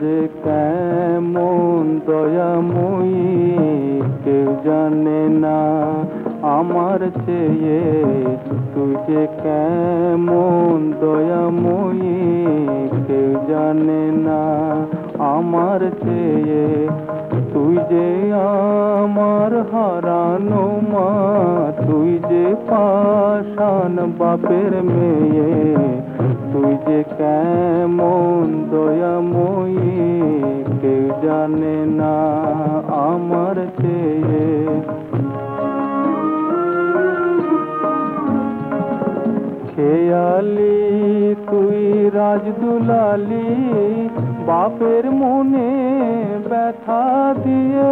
যে কেমন দয়াময়ী কেউ জানে না আমার চেয়ে। তুই যে কেমন দয়াময়ী কেউ জানে না আমার চেয়ে। তুই যে আমার হারানো মা, তুই যে পাষাণ বাপের মেয়ে। তুই যে কেমন দয়াময়ী কেউ জানে না আমার চেয়ে। খেয়ালি তুই রাজদুলালি বাপের মনে ব্যথা দিয়ে।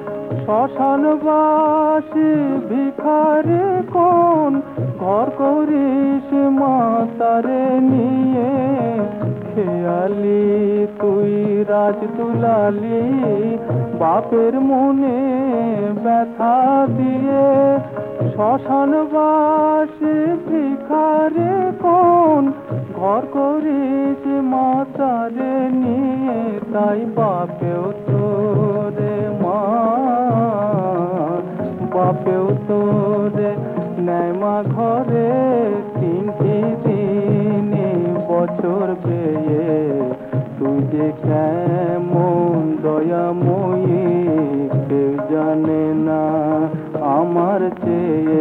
শ্মশানবাসী ভিখারি কোন ঘর করিস মাতারে নিয়ে। খেয়ালি তুই রাজদুলালি বাপের মনে ব্যথা দিয়ে। শ্মশানবাসী ভিখারি কোন ঘর করিস মাতারে নিয়ে। তাই বাপেও তোরে মা, বাপেও তোরে নেয় মা ঘরে তিনটি দিনে বছর বেয়ে। তুই যে কেমন দয়াময়ী কেউ জানে না আমার চেয়ে।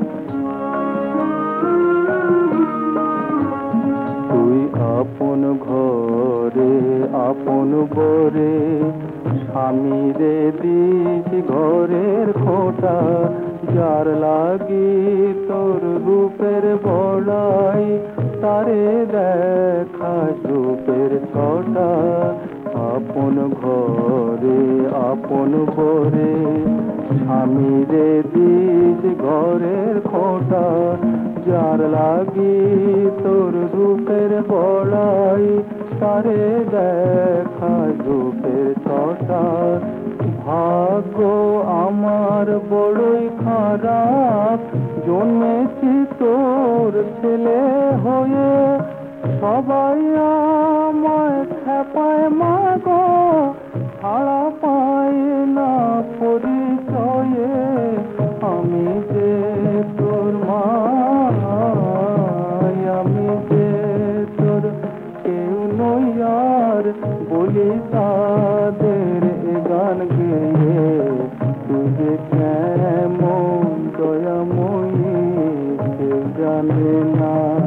তুই আপন ঘরে আপন বরে স্বামীরে দিস ঘরের খোঁটা। যার লাগি তোর রূপের বড়াই তারে দেখাস রূপের ছটা। আপন ঘরে আপন বরে স্বামীরে দিস ঘরের খোঁটা। যার লাগি তোর রূপের বড়াই তারে দেখাস রূপের ছটা। ভাগ্য আমার বড়ই খারাপ জন্মেছি তোর ছেলে হয়ে। সবাই আমায় খেপায় মা গো, ছাড়া পায় না পরিচয়ে। আমি যে তোর মা, আমি যে তোর কেউ নই আর বলি তাদের এ গান গেয়ে। তুই যে কেমন দয়াময়ী কেউ জানে না।